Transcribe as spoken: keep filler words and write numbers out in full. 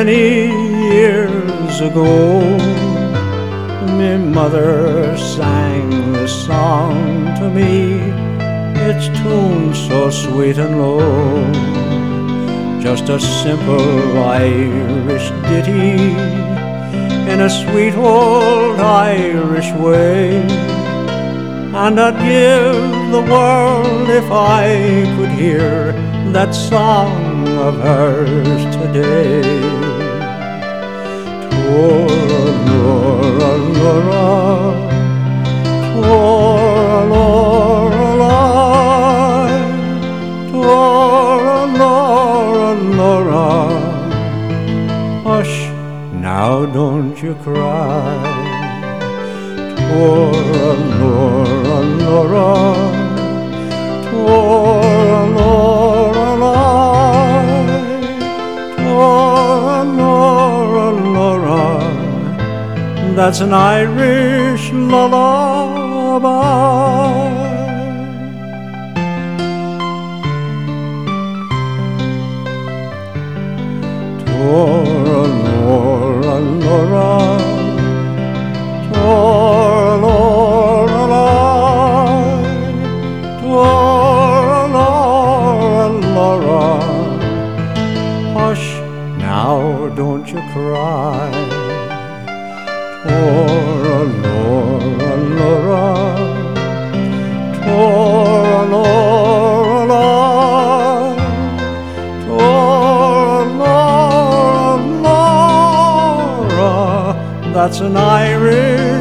many years ago, me mother sang this song to me. Its tune so sweet and low, just a simple Irish ditty in a sweet old Irish way. And I'd give the world if I could hear that song of hers today. Tora Lora, Tora Lora, Tora Lora, Lora. Hush, now don't you cry. Tora Lora, Lora, Tora Lora, Tora Lora, Lora. That's an Irish lullaby. Tora Lora, Lora, Tora Lora, Tora Lora, Lora. Hush, now don't you cry. Tora Lora, Lora, Tora Lora, Tora Lora, Lora. That's an Irish